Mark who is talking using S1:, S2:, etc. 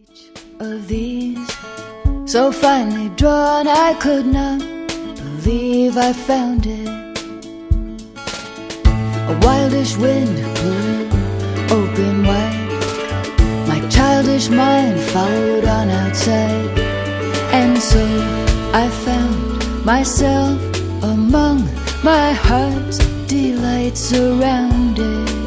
S1: Of these, so finely drawn, I could not believe I found it. A wildish wind blew it open wide. My childish mind followed on outside, and so I found myself among my heart's delights surrounded.